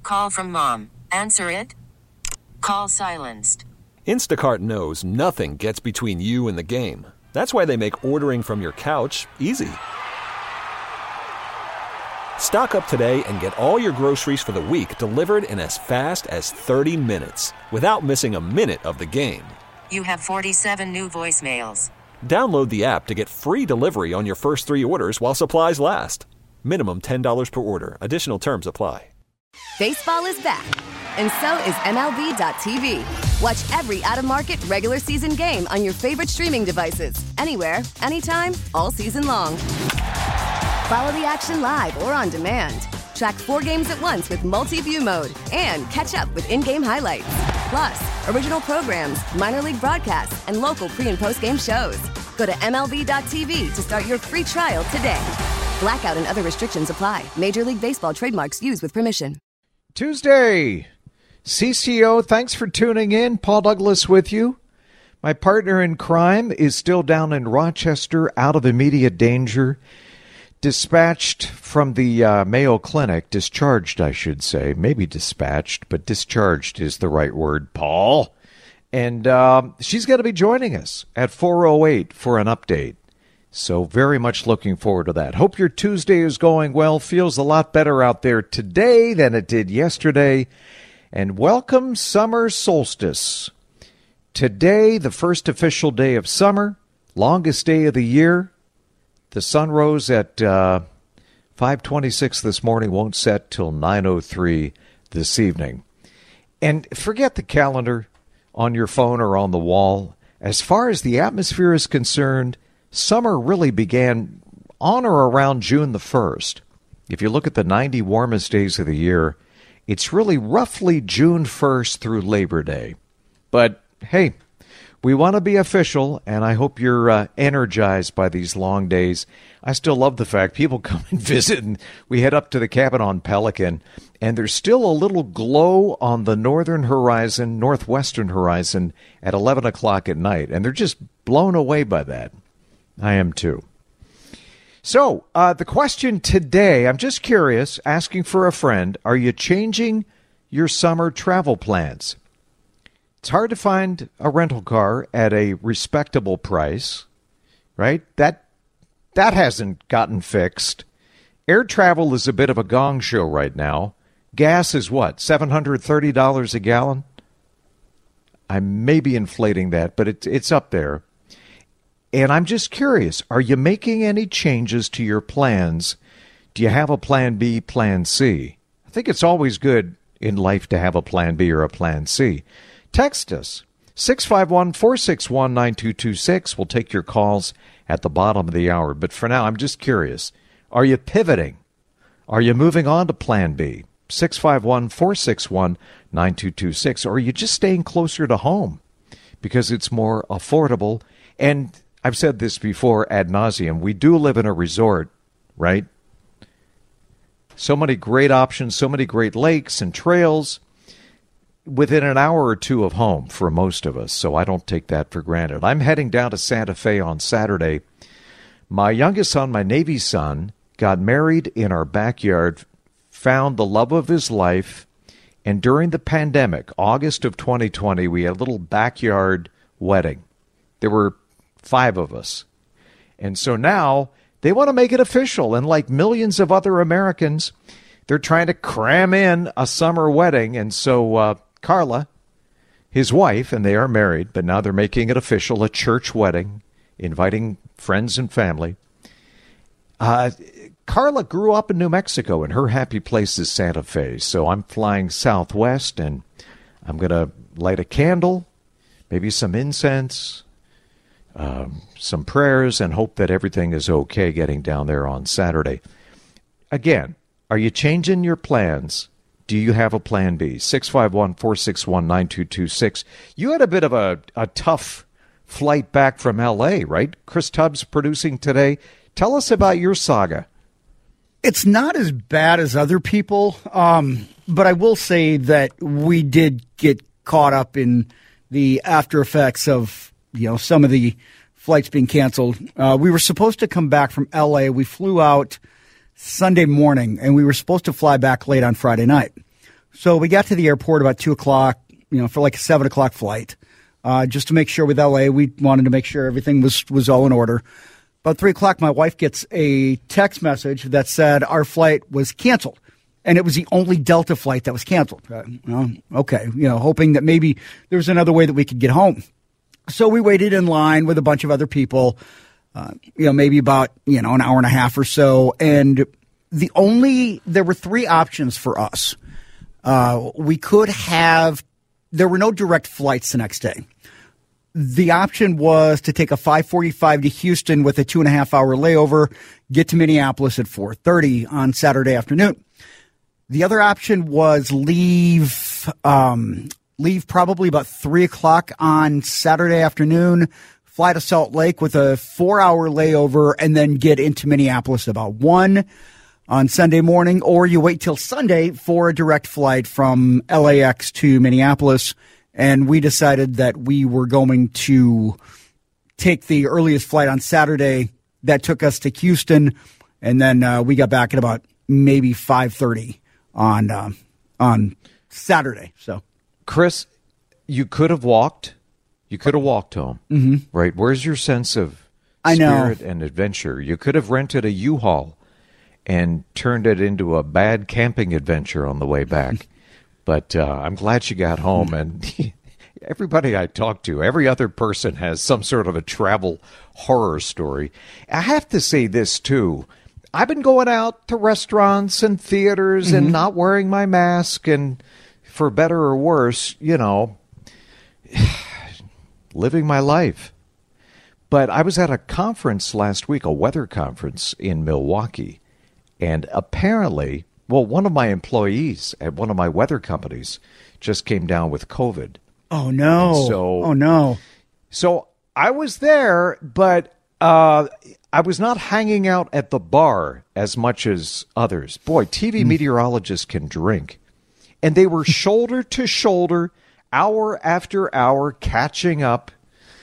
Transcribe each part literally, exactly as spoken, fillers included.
Call from mom. Answer it. Call silenced. Instacart knows nothing gets between you and the game. That's why they make ordering from your couch easy. Stock up today and get all your groceries for the week delivered in as fast as thirty minutes without missing a minute of the game. You have forty-seven new voicemails. Download the app to get free delivery on your first three orders while supplies last. Minimum ten dollars per order. Additional terms apply. Baseball is back, and so is M L B dot T V. Watch every out-of-market regular season game on your favorite streaming devices, anywhere, anytime, all season long. Follow the action live or on demand. Track four games at once with multi-view mode and catch up with in-game highlights. Plus, original programs, minor league broadcasts, and local pre- and post-game shows. Go to M L B dot T V to start your free trial today. Blackout and other restrictions apply. Major League Baseball trademarks used with permission. Tuesday. C C O, thanks for tuning in. Paul Douglas with you. My partner in crime is still down in Rochester, out of immediate danger. Dispatched from the uh, Mayo Clinic, discharged, I should say. Maybe dispatched, but discharged is the right word, Paul. And uh, she's going to be joining us at four oh eight for an update. So very much looking forward to that. Hope your Tuesday is going well. Feels a lot better out there today than it did yesterday. And welcome summer solstice. Today, the first official day of summer, longest day of the year. The sun rose at uh, five twenty-six this morning, won't set till nine oh three this evening. And forget the calendar on your phone or on the wall. As far as the atmosphere is concerned, summer really began on or around June the first. If you look at the ninety warmest days of the year, it's really roughly June first through Labor Day. But, hey, we want to be official, and I hope you're uh, energized by these long days. I still love the fact people come and visit, and we head up to the cabin on Pelican, and there's still a little glow on the northern horizon, northwestern horizon, at eleven o'clock at night, and they're just blown away by that. I am too. So, uh, the question today, I'm just curious, asking for a friend, are you changing your summer travel plans? It's hard to find a rental car at a respectable price, right? That that hasn't gotten fixed. Air travel is a bit of a gong show right now. Gas is what, seven hundred thirty dollars a gallon? I may be inflating that, but it, it's up there. And I'm just curious, are you making any changes to your plans? Do you have a plan B, plan C? I think it's always good in life to have a plan B or a plan C. Text us, six five one, four six one, nine two two six. We'll take your calls at the bottom of the hour. But for now, I'm just curious. Are you pivoting? Are you moving on to plan B? six five one, four six one, nine two two six. Or are you just staying closer to home because it's more affordable? And I've said this before ad nauseum. We do live in a resort, right? So many great options, so many great lakes and trails within an hour or two of home for most of us, so I don't take that for granted. I'm heading down to Santa Fe on Saturday. My youngest son, my Navy son, got married in our backyard, found the love of his life, and during the pandemic, August of twenty twenty, we had a little backyard wedding. There were five of us. And so now they want to make it official, and like millions of other Americans, they're trying to cram in a summer wedding, and so uh, Carla, his wife, and they are married, but now they're making it official, a church wedding, inviting friends and family. Uh, Carla grew up in New Mexico, and her happy place is Santa Fe. So I'm flying southwest, and I'm going to light a candle, maybe some incense, um, some prayers, and hope that everything is okay getting down there on Saturday. Again, are you changing your plans? Do you have a plan B? six five one, four six one, nine two two six. You had a bit of a, a tough flight back from L A, right? Chris Tubbs producing today. Tell us about your saga. It's not as bad as other people, um, but I will say that we did get caught up in the after effects of, you know, some of the flights being canceled. Uh, we were supposed to come back from L A. We flew out Sunday morning, and we were supposed to fly back late on Friday night. So we got to the airport about two o'clock, you know, for like a seven o'clock flight, uh, just to make sure with L A, we wanted to make sure everything was, was all in order. About three o'clock, my wife gets a text message that said our flight was canceled. And it was the only Delta flight that was canceled. Uh, well, okay, you know, hoping that maybe there was another way that we could get home. So we waited in line with a bunch of other people, uh, you know, maybe about, you know, an hour and a half or so. And the only, there were three options for us. Uh, we could have, there were no direct flights the next day. The option was to take a five forty-five to Houston with a two and a half hour layover, get to Minneapolis at four thirty on Saturday afternoon. The other option was leave, um, leave probably about three o'clock on Saturday afternoon, fly to Salt Lake with a four hour layover, and then get into Minneapolis about one on Sunday morning, or you wait till Sunday for a direct flight from L A X to Minneapolis. And we decided that we were going to take the earliest flight on Saturday that took us to Houston, and then uh, we got back at about maybe five thirty on uh, on Saturday. So, Chris, you could have walked. You could have walked home, mm-hmm. right? Where's your sense of I know. spirit and adventure? You could have rented a U-Haul and turned it into a bad camping adventure on the way back. But uh, I'm glad she got home, and everybody I talk to, every other person has some sort of a travel horror story. I have to say this, too. I've been going out to restaurants and theaters mm-hmm. and not wearing my mask, and for better or worse, you know, living my life. But I was at a conference last week, a weather conference in Milwaukee, and apparently, well, one of my employees at one of my weather companies just came down with COVID. Oh, no. So, oh, no. So I was there, but uh, I was not hanging out at the bar as much as others. Boy, T V mm. meteorologists can drink. And they were shoulder to shoulder, hour after hour, catching up.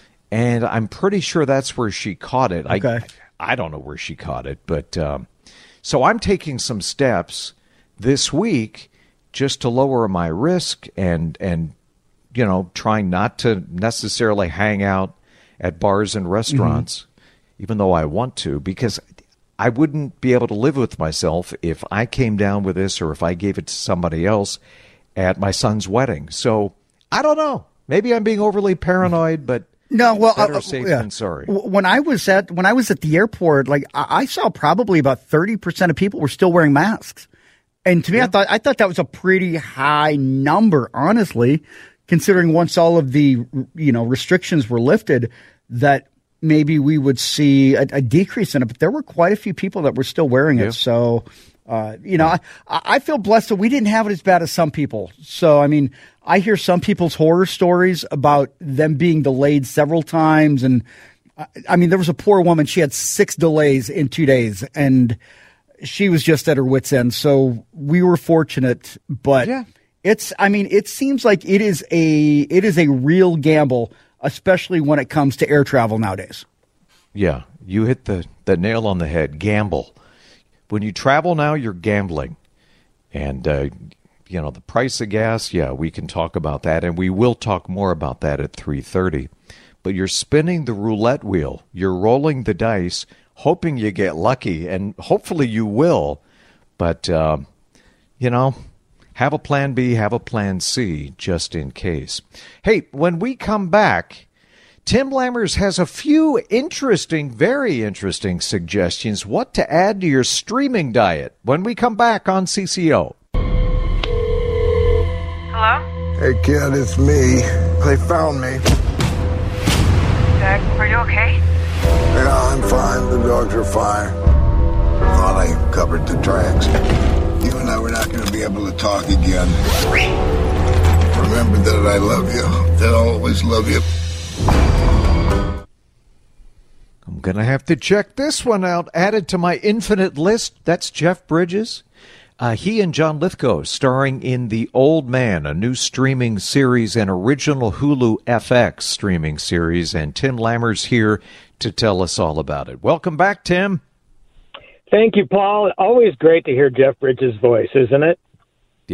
And I'm pretty sure that's where she caught it. Okay. I, I don't know where she caught it, but um, so I'm taking some steps this week just to lower my risk and, and you know, trying not to necessarily hang out at bars and restaurants, mm-hmm. even though I want to, because I wouldn't be able to live with myself if I came down with this or if I gave it to somebody else at my son's wedding. So I don't know. Maybe I'm being overly paranoid, but no, well, better uh, safe yeah. than sorry. When I was at when I was at the airport, like I, I saw probably about thirty percent of people were still wearing masks. And to me, yeah. I thought I thought that was a pretty high number, honestly, considering once all of the, you know, restrictions were lifted, that maybe we would see a, a decrease in it. But there were quite a few people that were still wearing it. Yeah. So, uh, you know, I, I feel blessed that we didn't have it as bad as some people. So, I mean, I hear some people's horror stories about them being delayed several times. And I mean, there was a poor woman. She had six delays in two days and she was just at her wit's end. So we were fortunate, but yeah. it's, I mean, it seems like it is a, it is a real gamble, especially when it comes to air travel nowadays. Yeah. You hit the, the nail on the head. Gamble. When you travel now, you're gambling. And, uh, you know, the price of gas, yeah, we can talk about that. And we will talk more about that at three thirty. But you're spinning the roulette wheel. You're rolling the dice, hoping you get lucky, and hopefully you will. But, uh, you know, have a plan B, have a plan C, just in case. Hey, when we come back, Tim Lammers has a few interesting, very interesting suggestions what to add to your streaming diet when we come back on C C O. Hello? Hey, kid, it's me. They found me. Doug, are you okay? Yeah, I'm fine. The dogs are fine. Thought I covered the tracks. You and I were not going to be able to talk again. Remember that I love you. That I'll always love you. I'm going to have to check this one out. Added to my infinite list, that's Jeff Bridges. Uh, he and John Lithgow starring in The Old Man, a new streaming series, an original Hulu F X streaming series, and Tim Lammers here to tell us all about it. Welcome back, Tim. Thank you, Paul. Always great to hear Jeff Bridges' voice, isn't it? Yep.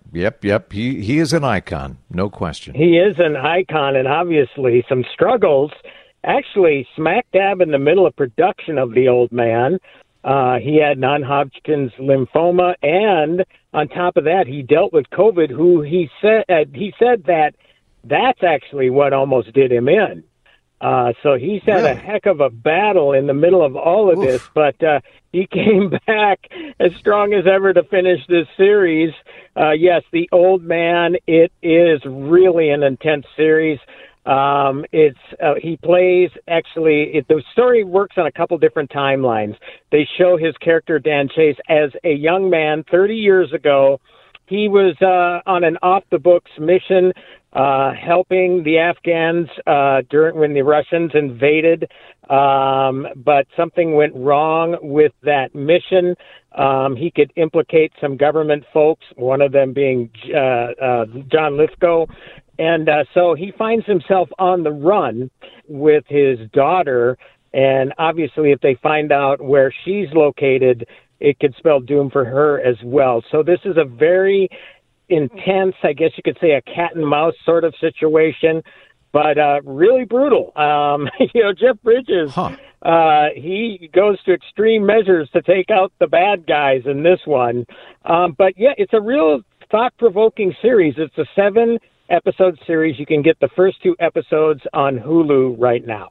Yep, yep. He he is an icon, no question. He is an icon, and obviously some struggles. Actually, smack dab in the middle of production of The Old Man, uh, he had non-Hodgkin's lymphoma, and on top of that, he dealt with COVID. Who he said uh, he said that that's actually what almost did him in. Uh, so he's had really? a heck of a battle in the middle of all of Oof. this, but uh, he came back as strong as ever to finish this series. Uh, yes, The Old Man, it is really an intense series. Um, it's uh, he plays, actually, it, the story works on a couple different timelines. They show his character, Dan Chase, as a young man thirty years ago. He was uh, on an off-the-books mission uh, helping the Afghans uh, during when the Russians invaded, um, but something went wrong with that mission. Um, he could implicate some government folks, one of them being uh, uh, John Lithgow. And uh, so he finds himself on the run with his daughter. And obviously, if they find out where she's located, it could spell doom for her as well. So this is a very intense, I guess you could say, a cat and mouse sort of situation, but uh, really brutal. Um, you know, Jeff Bridges, huh. uh, he goes to extreme measures to take out the bad guys in this one. Um, but yeah, it's a real thought-provoking series. It's a seven episode series. You can get the first two episodes on Hulu right now.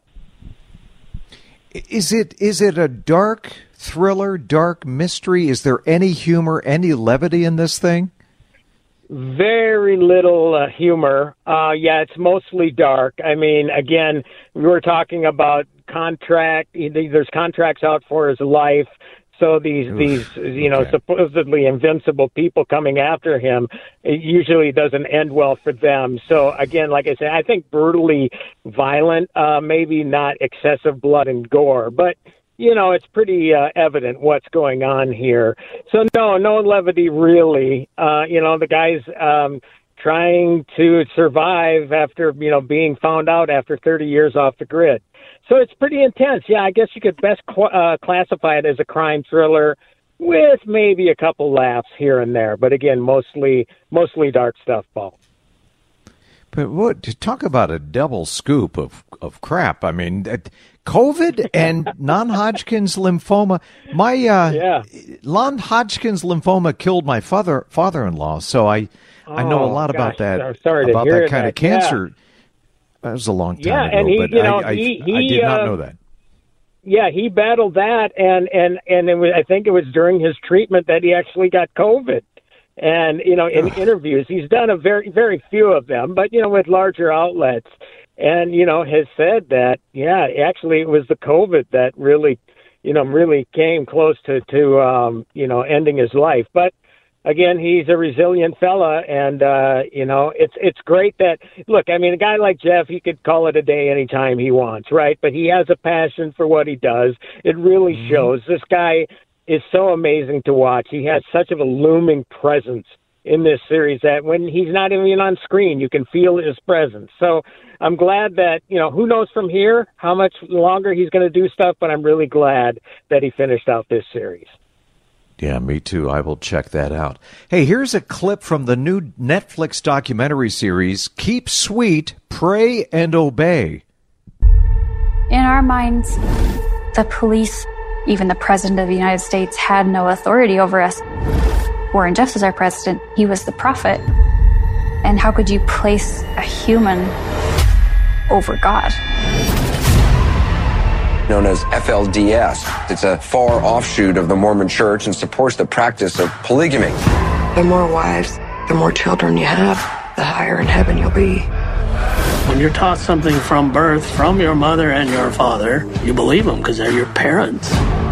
Is it is it a dark thriller, dark mystery? Is there any humor, any levity in this thing? Very little uh, humor. Uh, yeah, it's mostly dark. I mean, again, we were talking about contract. There's contracts out for his life. So these, Oof, these, you know, okay. supposedly invincible people coming after him, it usually doesn't end well for them. So again, like I said, I think brutally violent, uh, maybe not excessive blood and gore, but you know, it's pretty uh, evident what's going on here. So no, no levity really. Uh, you know, the guy's um, trying to survive after, you know, being found out after thirty years off the grid. So it's pretty intense. Yeah, I guess you could best qu- uh, classify it as a crime thriller with maybe a couple laughs here and there. But again, mostly mostly dark stuff, Paul. But what to talk about a double scoop of, of crap. I mean, COVID and non-Hodgkin's lymphoma. My uh, yeah. non-Hodgkin's lymphoma killed my father father-in-law. So I oh, I know a lot gosh, about that. I'm sorry about to hear that kind that. of cancer. Yeah. That was a long time yeah, ago, and he, but you know, I, I, he, he, I did not uh, know that. Yeah, he battled that, and and and it was, I think it was during his treatment that he actually got COVID. And you know, in interviews, he's done a very very few of them, but you know, with larger outlets, and you know, has said that yeah, actually it was the COVID that really, you know, really came close to to um, you know ending his life, but. Again, he's a resilient fella, and, uh, you know, it's it's great that, look, I mean, a guy like Jeff, he could call it a day anytime he wants, right? But he has a passion for what he does. It really mm-hmm. shows. This guy is so amazing to watch. He has such of a looming presence in this series that when he's not even on screen, you can feel his presence. So I'm glad that, you know, who knows from here how much longer he's going to do stuff, but I'm really glad that he finished out this series. Yeah, me too. I will check that out. Hey, here's a clip from the new Netflix documentary series, Keep Sweet, Pray and Obey. In our minds, the police, even the President of the United States, had no authority over us. Warren Jeffs is our president. He was the prophet. And how could you place a human over God? Known as F L D S. It's a far offshoot of the Mormon Church and supports the practice of polygamy. The more wives, the more children you have, the higher in heaven you'll be. When you're taught something from birth, from your mother and your father, you believe them because they're your parents.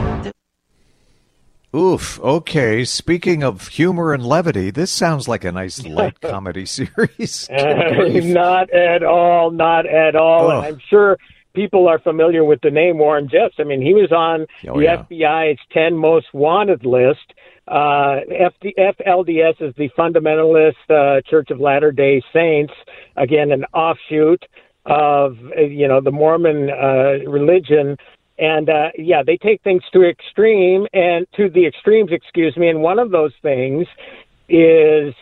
Oof, okay. Speaking of humor and levity, this sounds like a nice light comedy series. uh, not at all, not at all. Oh. And I'm sure people are familiar with the name Warren Jeffs. I mean, he was on oh, the yeah. F B I's ten most wanted list. Uh, F L D S is the Fundamentalist uh, Church of Latter-day Saints, again, an offshoot of, you know, the Mormon uh, religion. And, uh, yeah, they take things to extreme and to the extremes, excuse me. And one of those things is,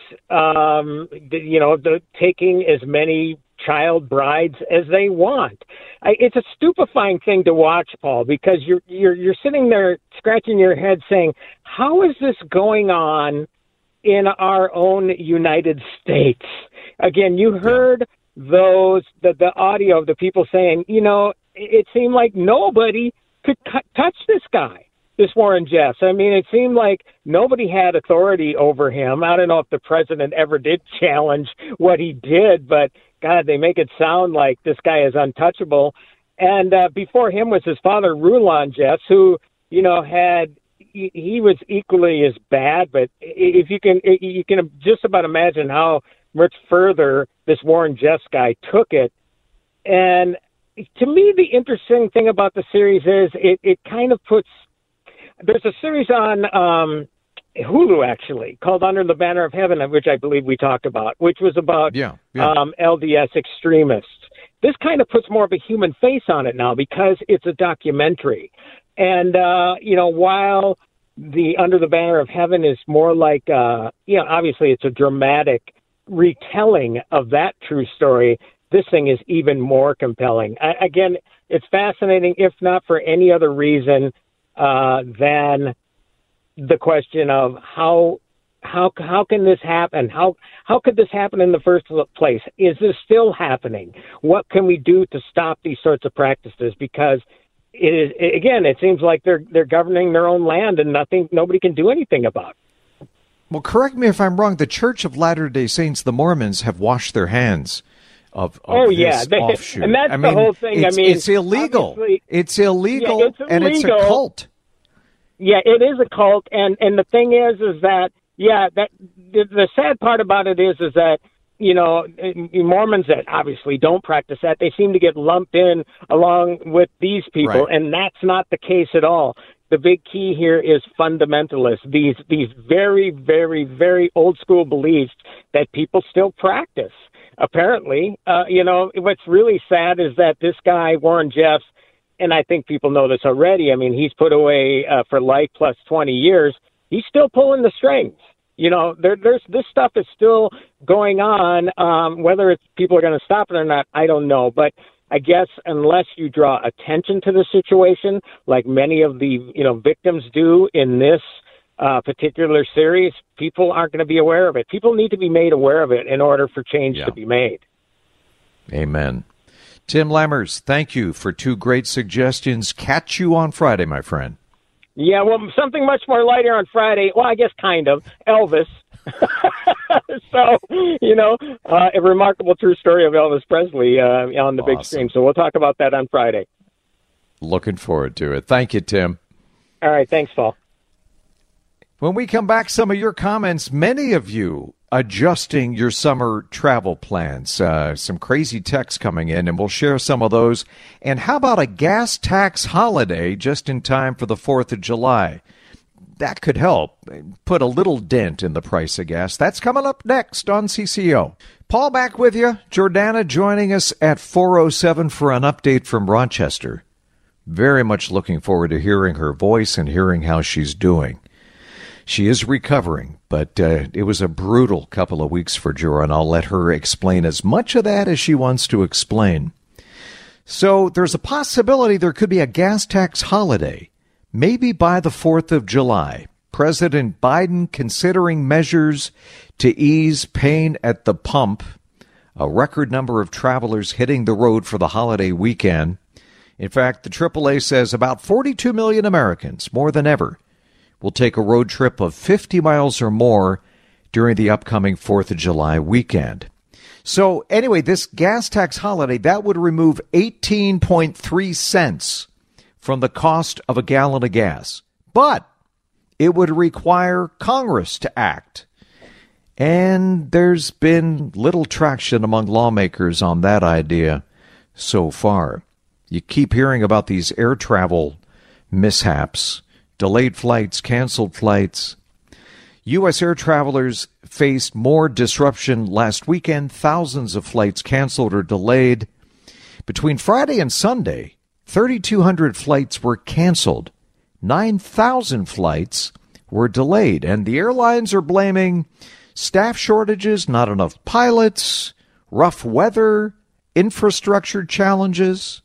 um, you know, the, taking as many child brides as they want. I, it's a stupefying thing to watch, Paul, because you're you're you're sitting there scratching your head saying, how is this going on in our own United States? Again, you heard those the the audio of the people saying, you know, it seemed like nobody could cu- touch this guy, this Warren Jeffs. I mean, it seemed like nobody had authority over him. I don't know if the president ever did challenge what he did, but God, they make it sound like this guy is untouchable. And uh, before him was his father, Rulon Jeffs, who, you know, had he, he was equally as bad. But if you can, you can just about imagine how much further this Warren Jeffs guy took it. And to me, the interesting thing about the series is it, it kind of puts. There's a series on um, Hulu, actually, called Under the Banner of Heaven, which I believe we talked about, which was about yeah, yeah. Um, L D S extremists. This kind of puts more of a human face on it now because it's a documentary. And, uh, you know, while the Under the Banner of Heaven is more like, uh, you know, obviously it's a dramatic retelling of that true story, this thing is even more compelling. I, again, it's fascinating, if not for any other reason uh, than the question of how how how can this happen? How how could this happen in the first place? Is this still happening? What can we do to stop these sorts of practices? Because it is, again, it seems like they're they're governing their own land and nothing nobody can do anything about it. Well, correct me if I'm wrong. The Church of Latter-day Saints, the Mormons, have washed their hands of, of oh this yeah, they, offshoot. and that's I the mean, whole thing. It's, I mean, it's illegal. It's illegal, yeah, it's illegal, and it's a cult. Yeah, it is a cult, and and the thing is, is that yeah, that the, the sad part about it is, is that you know Mormons that obviously don't practice that, they seem to get lumped in along with these people, Right. and that's not the case at all. The big key here is fundamentalists, these these very, very, very old school beliefs that people still practice. Apparently, uh, you know, what's really sad is that this guy, Warren Jeffs, and I think people know this already. I mean, he's put away uh, for life plus twenty years. He's still pulling the strings. You know, there, there's this stuff is still going on. Um, whether it's people are going to stop it or not, I don't know. But I guess unless you draw attention to the situation, like many of the you know victims do in this uh, particular series, people aren't going to be aware of it. People need to be made aware of it in order for change Yeah. to be made. Amen. Tim Lammers, thank you for two great suggestions. Catch you on Friday, my friend. Yeah, well, something much more lighter on Friday. Well, I guess kind of. Elvis. So, you know, uh, a remarkable true story of Elvis Presley uh, on the Awesome. big screen. So we'll talk about that on Friday. Looking forward to it. Thank you, Tim. All right. Thanks, Paul. When we come back, some of your comments, many of you adjusting your summer travel plans. Uh, some crazy texts coming in, and we'll share some of those. And how about a gas tax holiday just in time for the fourth of July? That could help put a little dent in the price of gas. That's coming up next on C C O. Paul back with you. Jordana joining us at four oh seven for an update from Rochester. Very much looking forward to hearing her voice and hearing how she's doing. She is recovering, but uh, it was a brutal couple of weeks for Jor, and I'll let her explain as much of that as she wants to explain. So there's a possibility there could be a gas tax holiday, maybe by the fourth of July. President Biden considering measures to ease pain at the pump. A record number of travelers hitting the road for the holiday weekend. In fact, the triple A says about forty-two million Americans, more than ever, will take a road trip of fifty miles or more during the upcoming fourth of July weekend. So anyway, this gas tax holiday, that would remove eighteen point three cents from the cost of a gallon of gas. But it would require Congress to act. And there's been little traction among lawmakers on that idea so far. You keep hearing about these air travel mishaps. Delayed flights, canceled flights. U S air travelers faced more disruption last weekend. Thousands of flights canceled or delayed. Between Friday and Sunday, thirty-two hundred flights were canceled. nine thousand flights were delayed. And the airlines are blaming Staff shortages, not enough pilots, rough weather, infrastructure challenges.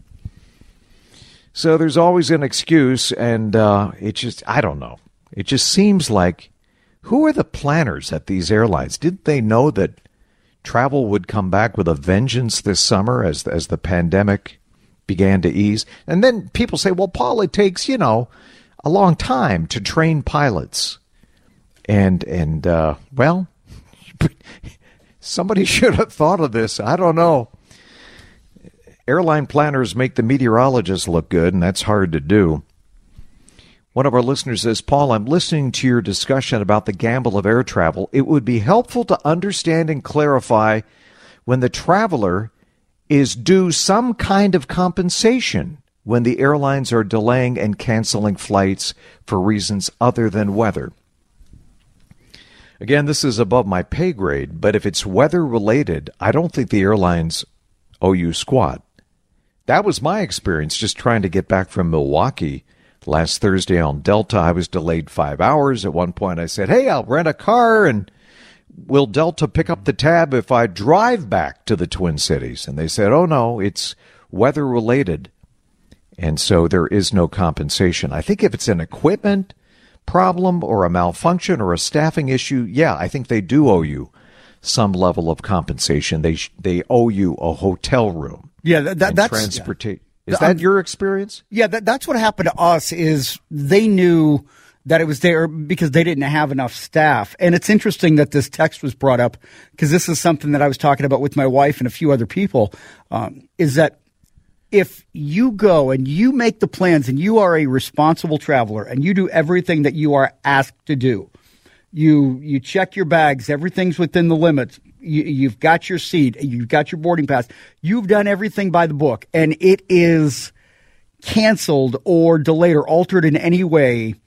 So there's always an excuse, and uh, it just, I don't know. It just seems like, who are the planners at these airlines? Didn't they know that travel would come back with a vengeance this summer as, as the pandemic began to ease? And then people say, well, Paul, it takes, you know, a long time to train pilots. And, and uh, well, somebody should have thought of this. I don't know. Airline planners make the meteorologists look good, and that's hard to do. One of our listeners says, Paul, I'm listening to your discussion about the gamble of air travel. It would be helpful to understand and clarify when the traveler is due some kind of compensation when the airlines are delaying and canceling flights for reasons other than weather. Again, this is above my pay grade, but if it's weather-related, I don't think the airlines owe you squat. That was my experience just trying to get back from Milwaukee last Thursday on Delta. I was delayed five hours. At one point, I said, hey, I'll rent a car, and will Delta pick up the tab if I drive back to the Twin Cities? And they said, oh, no, it's weather-related, and so there is no compensation. I think if it's an equipment problem or a malfunction or a staffing issue, yeah, I think they do owe you some level of compensation. They sh- they owe you a hotel room. Yeah, that, that that's transportation. Yeah. Is that your experience? Yeah, that, that's what happened to us. Is they knew that it was there because they didn't have enough staff. And it's interesting that this text was brought up because this is something that I was talking about with my wife and a few other people. Um, is that if you go and you make the plans and you are a responsible traveler and you do everything that you are asked to do, you you check your bags, everything's within the limits, you, you've got your seat, you've got your boarding pass, you've done everything by the book, and it is canceled or delayed or altered in any way,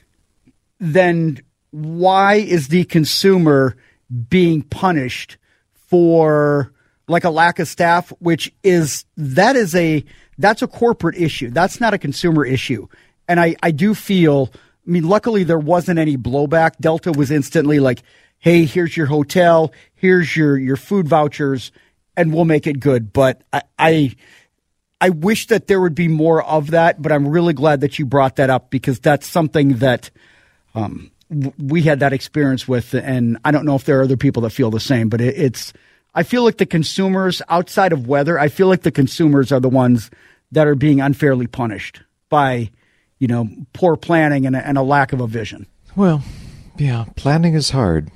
then why is the consumer being punished for like a lack of staff, which is, that is a, that's a corporate issue. That's not a consumer issue. And I, I do feel, I mean, luckily there wasn't any blowback. Delta was instantly like, hey, here's your hotel, here's your, your food vouchers, and we'll make it good. But I, I, I wish that there would be more of that, but I'm really glad that you brought that up because that's something that, um, we had that experience with. And I don't know if there are other people that feel the same, but it, it's, I feel like the consumers, outside of weather, I feel like the consumers are the ones that are being unfairly punished by, you know, poor planning and a, and a lack of a vision. Well, yeah, planning is hard.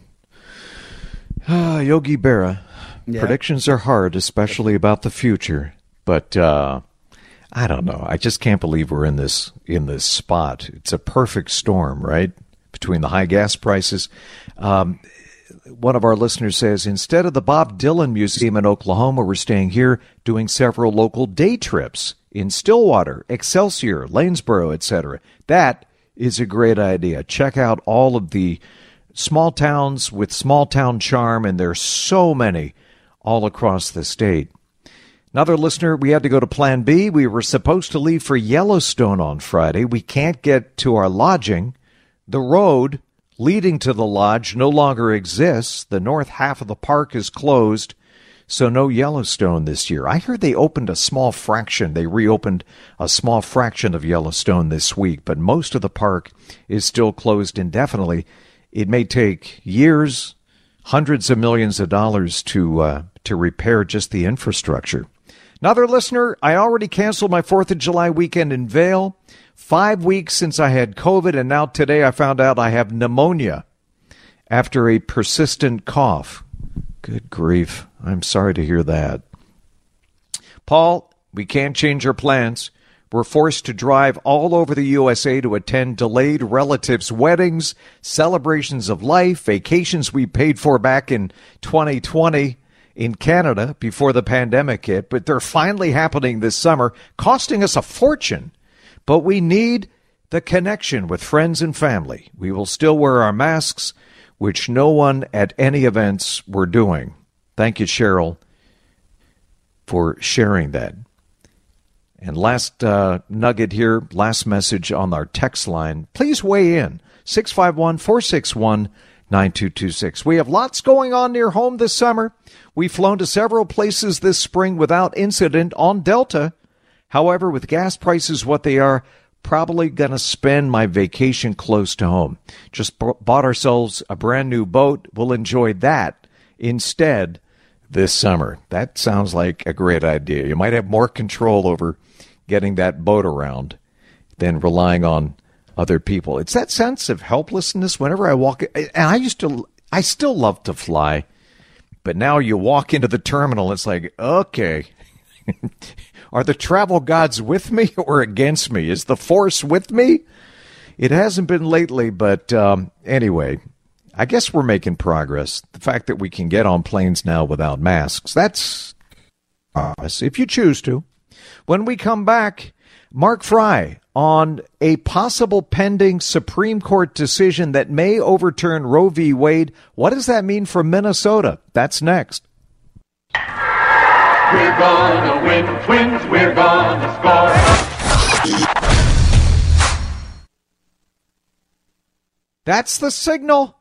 Uh, Yogi Berra, yeah. Predictions are hard, especially about the future. But uh, I don't know. I just can't believe we're in this in this spot. It's a perfect storm, right, between the high gas prices. Um One of our listeners says, instead of the Bob Dylan Museum in Oklahoma, we're staying here doing several local day trips in Stillwater, Excelsior, Lanesboro, et cetera. That is a great idea. Check out all of the small towns with small town charm, and there's so many all across the state. Another listener, we had to go to Plan B. We were supposed to leave for Yellowstone on Friday. We can't get to our lodging. The road leading to the lodge no longer exists. The north half of the park is closed, so no Yellowstone this year. I heard they opened a small fraction. They reopened a small fraction of Yellowstone this week, but most of the park is still closed indefinitely. It may take years, hundreds of millions of dollars to uh, to repair just the infrastructure. Another listener, I already canceled my fourth of July weekend in Vail. Five weeks since I had COVID, and now today I found out I have pneumonia after a persistent cough. Good grief. I'm sorry to hear that. Paul, we can't change our plans. We're forced to drive all over the U S A to attend delayed relatives' weddings, celebrations of life, vacations we paid for back in twenty twenty in Canada before the pandemic hit, but they're finally happening this summer, costing us a fortune. But we need the connection with friends and family. We will still wear our masks, which no one at any events were doing. Thank you, Cheryl, for sharing that. And last uh, nugget here, last message on our text line. Please weigh in, six five one, four six one, nine two two six. We have lots going on near home this summer. We've flown to several places this spring without incident on Delta. However, with gas prices what they are, probably going to spend my vacation close to home. Just b- bought ourselves a brand new boat. We'll enjoy that instead this summer. That sounds like a great idea. You might have more control over getting that boat around than relying on other people. It's that sense of helplessness whenever I walk. And I used to, I still love to fly, but now you walk into the terminal, it's like, okay, are the travel gods with me or against me? Is the force with me? It hasn't been lately, but um, anyway, I guess we're making progress. The fact that we can get on planes now without masks, that's us, if you choose to. When we come back, Mark Fry on a possible pending Supreme Court decision that may overturn Roe v. Wade. What does that mean for Minnesota? That's next. We're gonna win, Twins, we're gonna score. That's the signal.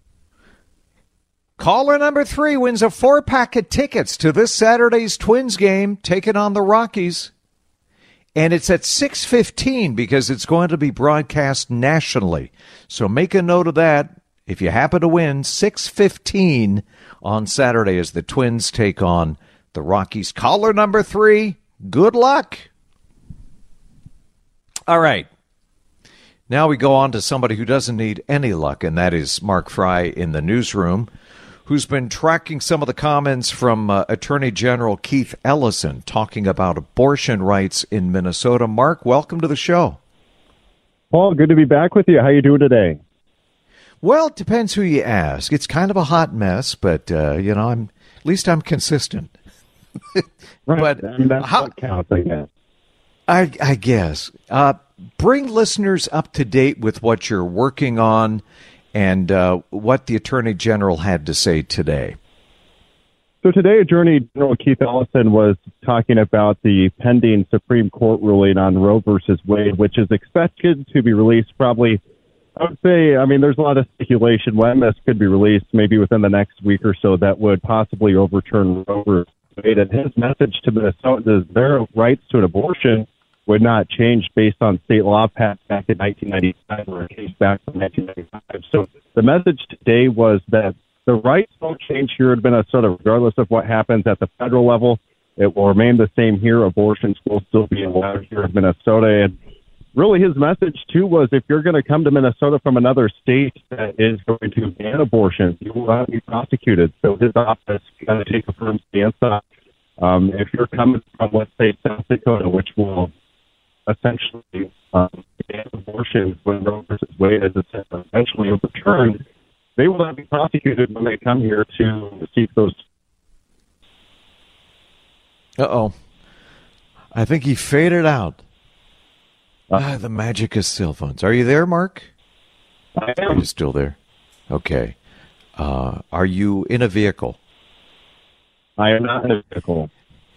Caller number three wins a four-pack of tickets to this Saturday's Twins game, taking on the Rockies. And it's at six fifteen because it's going to be broadcast nationally. So make a note of that. If you happen to win, six fifteen on Saturday as the Twins take on the Rockies. Caller number three, good luck. All right. Now we go on to somebody who doesn't need any luck, and that is Mark Fry in the newsroom, who's been tracking some of the comments from uh, Attorney General Keith Ellison talking about abortion rights in Minnesota. Mark, welcome to the show. Paul, good to be back with you. How you doing today? Well, it depends who you ask. It's kind of a hot mess, but, uh, you know, I'm at least I'm consistent. Right. But and that's how, what counts, I guess. I, I guess. Uh, bring listeners up to date with what you're working on and uh, what the Attorney General had to say today. So today, Attorney General Keith Ellison was talking about the pending Supreme Court ruling on Roe versus Wade, which is expected to be released probably, I would say, I mean, there's a lot of speculation when this could be released, maybe within the next week or so, that would possibly overturn Roe versus Wade. And his message to Minnesota is their rights to an abortion would not change based on state law passed back in nineteen ninety-five or a case back from nineteen ninety-five. So the message today was that the rights won't change here in Minnesota, regardless of what happens at the federal level. It will remain the same here. Abortions will still be allowed here in Minnesota. And really his message, too, was if you're going to come to Minnesota from another state that is going to ban abortions, you will not be prosecuted. So his office got to take a firm stance on um, if you're coming from, let's say, South Dakota, which will essentially um, ban abortions when Roe versus Wade is essentially overturned, they will not be prosecuted when they come here to seek those. Uh-oh. I think he faded out. Ah, the magic of cell phones. Are you there, Mark? I am. Are you still there? Okay. Uh, are you in a vehicle? I am not in a vehicle.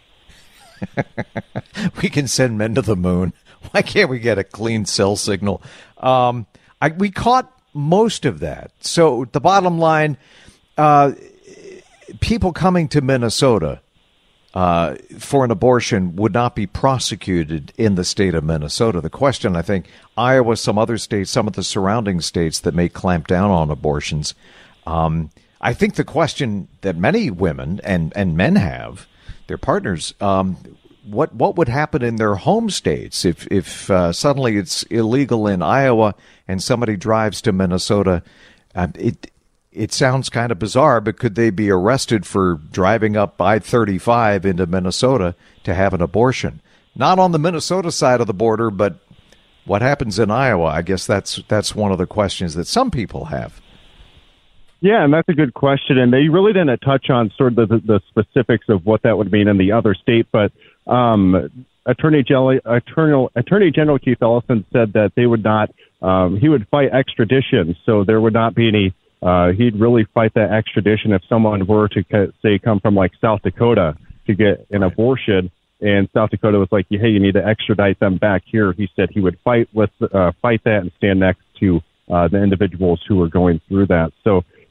We can send men to the moon. Why can't we get a clean cell signal? Um, I, we caught most of that. So the bottom line, uh, people coming to Minnesota uh, for an abortion would not be prosecuted in the state of Minnesota. The question, I think, Iowa, some other states, some of the surrounding states that may clamp down on abortions. Um, I think the question that many women and, and men have, their partners, um, what what would happen in their home states if if uh, suddenly it's illegal in Iowa and somebody drives to Minnesota? Uh, it it sounds kind of bizarre, but could they be arrested for driving up I thirty-five into Minnesota to have an abortion? Not on the Minnesota side of the border, but what happens in Iowa? I guess that's that's one of the questions that some people have. Yeah, and that's a good question. And they really didn't touch on sort of the, the specifics of what that would mean in the other state. But um, Attorney General, Attorney, Attorney General Keith Ellison said that they would not, um, he would fight extradition. So there would not be any, uh, he'd really fight that extradition if someone were to, say, come from like South Dakota to get an abortion. And South Dakota was like, hey, you need to extradite them back here. He said he would fight with, uh, fight that and stand next to uh, the individuals who were going through that. So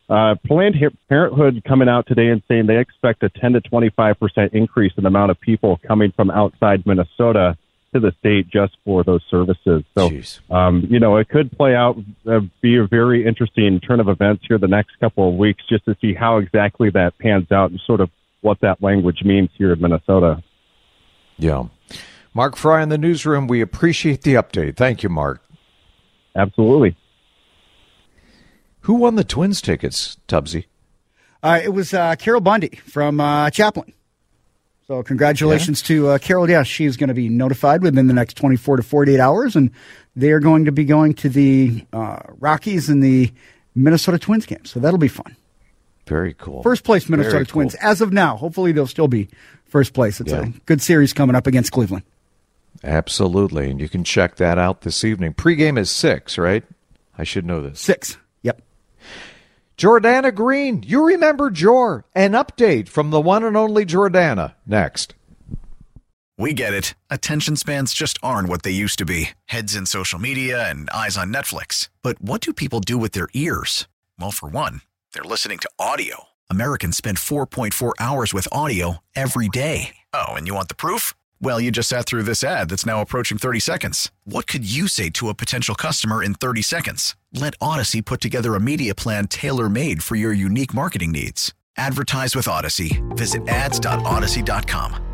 Uh, Planned Parenthood coming out today and saying they expect a ten to twenty-five percent increase in the amount of people coming from outside Minnesota to the state just for those services. So, um, you know, it could play out, uh, be a very interesting turn of events here the next couple of weeks just to see how exactly that pans out and sort of what that language means here in Minnesota. Yeah. Mark Fry in the newsroom, we appreciate the update. Thank you, Mark. Absolutely. Who won the Twins tickets, Tubbsy? Uh, it was uh, Carol Bundy from uh, Chaplin. So congratulations yeah. to uh, Carol. Yeah, she's going to be notified within the next twenty-four to forty-eight hours, and they are going to be going to the uh, Rockies and the Minnesota Twins game. So that'll be fun. Very cool. First place Minnesota Very Twins cool. as of now. Hopefully they'll still be first place. It's yeah. a good series coming up against Cleveland. Absolutely, and you can check that out this evening. Pre-game is six, right? I should know this. Six. Yep. Jordana Green. You remember Jor. An update from the one and only Jordana. Next. We get it. Attention spans just aren't what they used to be. Heads in social media and eyes on Netflix. But what do people do with their ears? Well, for one, they're listening to audio. Americans spend four point four hours with audio every day. Oh, and you want the proof? Well, you just sat through this ad that's now approaching thirty seconds. What could you say to a potential customer in thirty seconds? Let Odyssey put together a media plan tailor-made for your unique marketing needs. Advertise with Odyssey. Visit ads dot odyssey dot com.